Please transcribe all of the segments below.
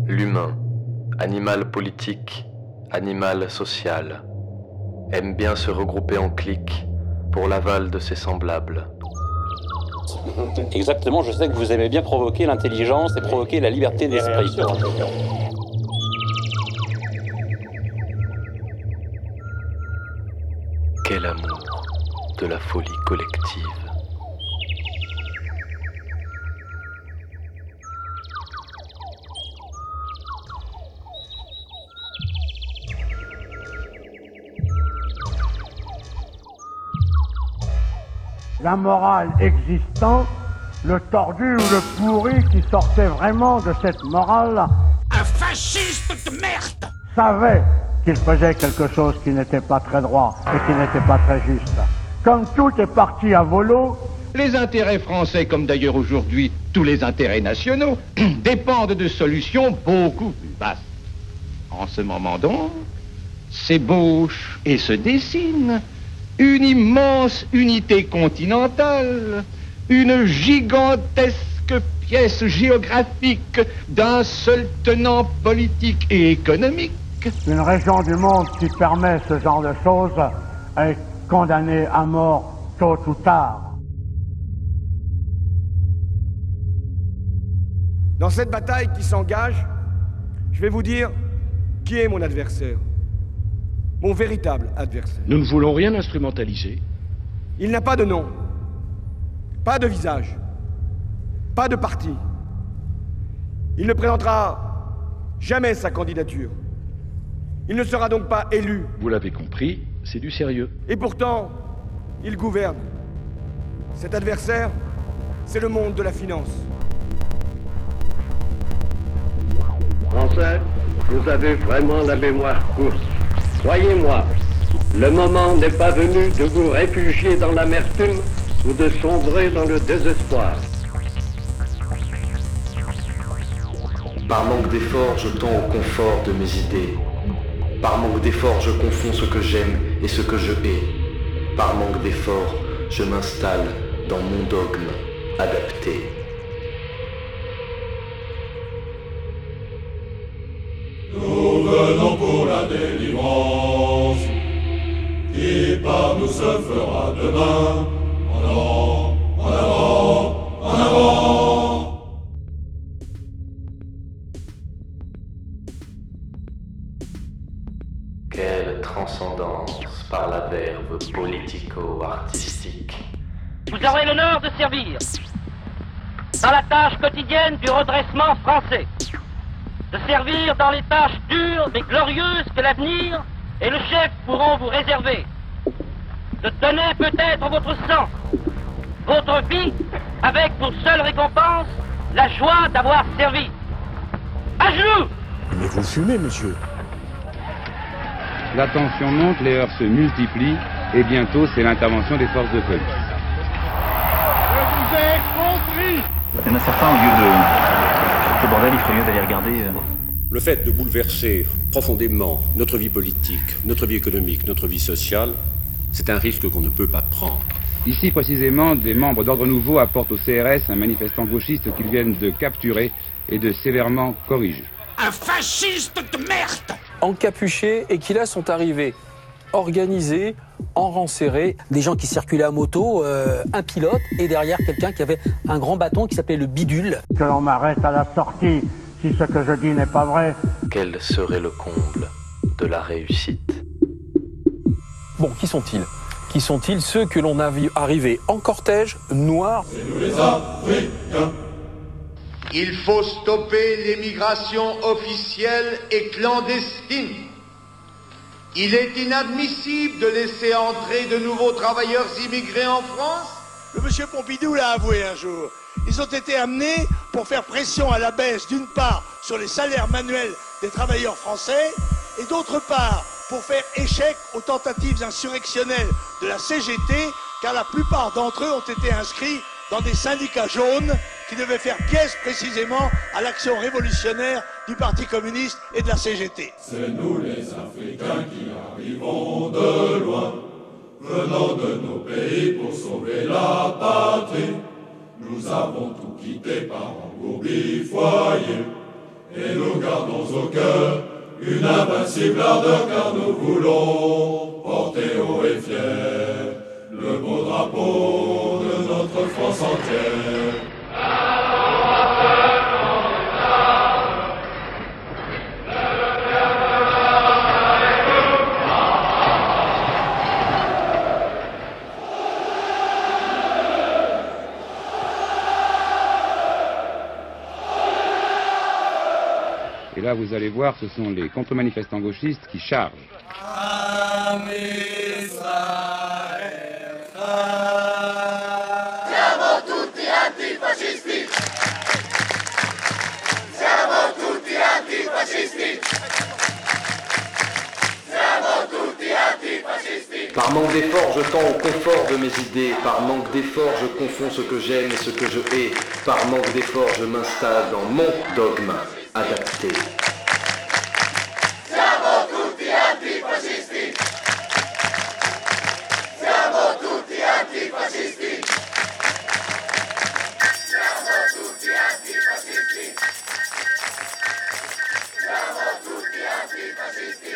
L'humain, animal politique, animal social, aime bien se regrouper en cliques pour l'aval de ses semblables. Exactement, je sais que vous aimez bien provoquer l'intelligence et provoquer la liberté d'esprit. Quel amour de la folie collective. La morale existant, le tordu ou le pourri qui sortait vraiment de cette morale, un fasciste de merde, savait qu'il faisait quelque chose qui n'était pas très droit et qui n'était pas très juste. Comme tout est parti à volo, les intérêts français, comme d'ailleurs aujourd'hui tous les intérêts nationaux, dépendent de solutions beaucoup plus vastes. En ce moment donc, s'ébauche et se dessine une immense unité continentale, une gigantesque pièce géographique d'un seul tenant politique et économique. Une région du monde qui permet ce genre de choses est condamnée à mort tôt ou tard. Dans cette bataille qui s'engage, je vais vous dire qui est mon adversaire. Mon véritable adversaire. Nous ne voulons rien instrumentaliser. Il n'a pas de nom, pas de visage, pas de parti. Il ne présentera jamais sa candidature. Il ne sera donc pas élu. Vous l'avez compris, c'est du sérieux. Et pourtant, il gouverne. Cet adversaire, c'est le monde de la finance. Français, vous avez vraiment la mémoire courte. Croyez-moi, le moment n'est pas venu de vous réfugier dans l'amertume ou de sombrer dans le désespoir. Par manque d'effort, je tends au confort de mes idées. Par manque d'effort, je confonds ce que j'aime et ce que je hais. Par manque d'effort, je m'installe dans mon dogme adapté. Nous venons pour la délivrance, qui par nous se fera demain. En avant, en avant, en avant. Quelle transcendance par la verve politico-artistique. Vous aurez l'honneur de servir dans la tâche quotidienne du redressement français. De servir dans les tâches dures mais glorieuses que l'avenir et le chef pourront vous réserver. De donner peut-être votre sang, votre vie, avec pour seule récompense la joie d'avoir servi. À genoux! Mais vous fumez, monsieur. La tension monte, les heurts se multiplient, et bientôt c'est l'intervention des forces de police. Je vous ai compris! Il y en a certains, au lieu de bordel, il ferait mieux d'aller regarder. Le fait de bouleverser profondément notre vie politique, notre vie économique, notre vie sociale, c'est un risque qu'on ne peut pas prendre. Ici, précisément, des membres d'Ordre Nouveau apportent au CRS un manifestant gauchiste qu'ils viennent de capturer et de sévèrement corriger. Un fasciste de merde! Encapuchés et qui là sont arrivés organisés, en rang serré. Des gens qui circulaient à moto, un pilote et derrière quelqu'un qui avait un grand bâton qui s'appelait le bidule. Que l'on m'arrête à la sortie si ce que je dis n'est pas vrai. Quel serait le comble de la réussite? Bon, qui sont-ils? Qui sont-ils ceux que l'on a vu arriver en cortège noir? C'est nous les Africains. Il faut stopper l'émigration officielle et clandestine. Il est inadmissible de laisser entrer de nouveaux travailleurs immigrés en France. Le monsieur Pompidou l'a avoué un jour. Ils ont été amenés pour faire pression à la baisse, d'une part, sur les salaires manuels des travailleurs français, et d'autre part, pour faire échec aux tentatives insurrectionnelles de la CGT, car la plupart d'entre eux ont été inscrits dans des syndicats jaunes qui devaient faire pièce précisément à l'action révolutionnaire du Parti communiste et de la CGT. C'est nous les Africains qui arrivons de loin, venant de nos pays pour sauver la patrie. Nous avons tout quitté par engourdi foyer, Et nous gardons au cœur une invincible ardeur, car nous voulons porter haut et fier le beau drapeau de notre France entière. Et là, vous allez voir, ce sont les contre-manifestants gauchistes qui chargent. Siamo tutti antifascisti! Siamo tutti antifascisti! Siamo tutti antifascisti! Par manque d'effort, je tends au confort de mes idées. Par manque d'effort, je confonds ce que j'aime et ce que je hais. Par manque d'effort, je m'installe dans mon dogme adapté. Siamo tutti antifascisti! Siamo tutti antifascisti! Siamo tutti antifascisti! Siamo tutti antifascisti!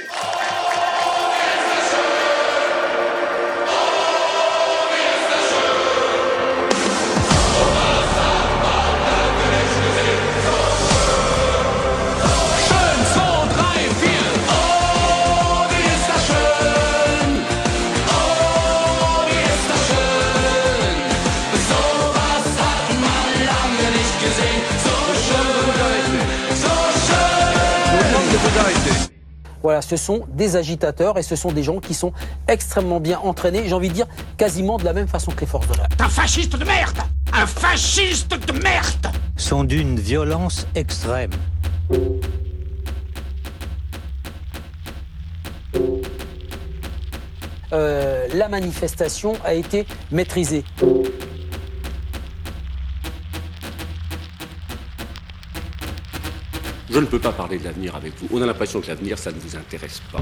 Voilà, ce sont des agitateurs et ce sont des gens qui sont extrêmement bien entraînés, j'ai envie de dire quasiment de la même façon que les forces de l'ordre. Un fasciste de merde! Un fasciste de merde! Sont d'une violence extrême. La manifestation a été maîtrisée. Je ne peux pas parler de l'avenir avec vous. On a l'impression que l'avenir, ça ne vous intéresse pas.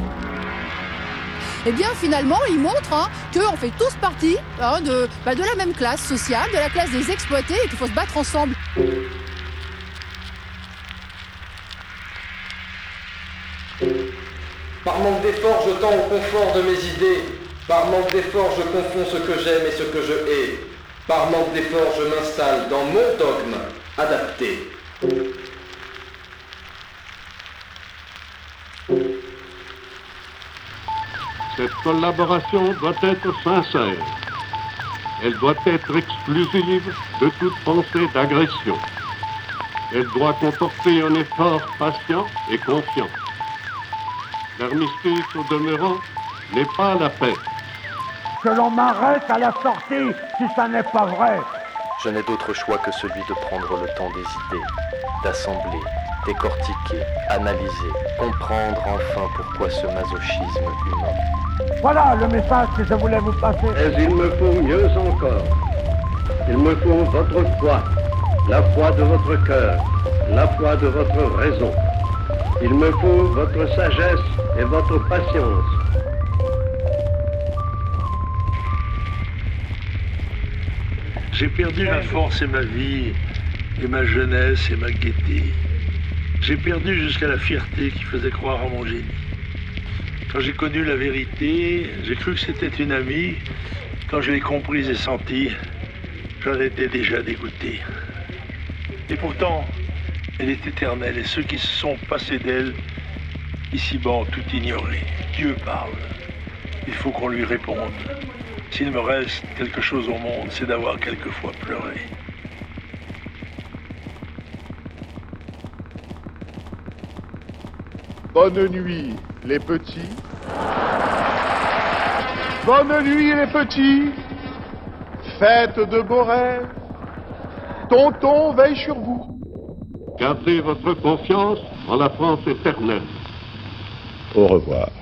Eh bien, finalement, il montre qu'on fait tous partie de la même classe sociale, de la classe des exploités et qu'il faut se battre ensemble. Par manque d'effort, je tends au confort de mes idées. Par manque d'effort, je confonds ce que j'aime et ce que je hais. Par manque d'effort, je m'installe dans mon dogme adapté. Cette collaboration doit être sincère. Elle doit être exclusive de toute pensée d'agression. Elle doit comporter un effort patient et confiant. L'armistice au demeurant n'est pas la paix. Que l'on m'arrête à la sortie si ça n'est pas vrai. Je n'ai d'autre choix que celui de prendre le temps des idées, d'assembler, décortiquer, analyser, comprendre enfin pourquoi ce masochisme humain. Voilà le message que je voulais vous passer. Mais il me faut mieux encore. Il me faut votre foi, la foi de votre cœur, la foi de votre raison. Il me faut votre sagesse et votre patience. J'ai perdu ma force et ma vie, et ma jeunesse et ma gaieté. J'ai perdu jusqu'à la fierté qui faisait croire à mon génie. Quand j'ai connu la vérité, j'ai cru que c'était une amie. Quand je l'ai comprise et sentie, j'en étais déjà dégoûté. Et pourtant, elle est éternelle, et ceux qui se sont passés d'elle, ici-bas, ont tout ignoré. Dieu parle. Il faut qu'on lui réponde. S'il me reste quelque chose au monde, c'est d'avoir quelquefois pleuré. Bonne nuit, les petits. Bonne nuit, les petits. Faites de beaux rêves. Tonton veille sur vous. Gardez votre confiance en la France éternelle. Au revoir.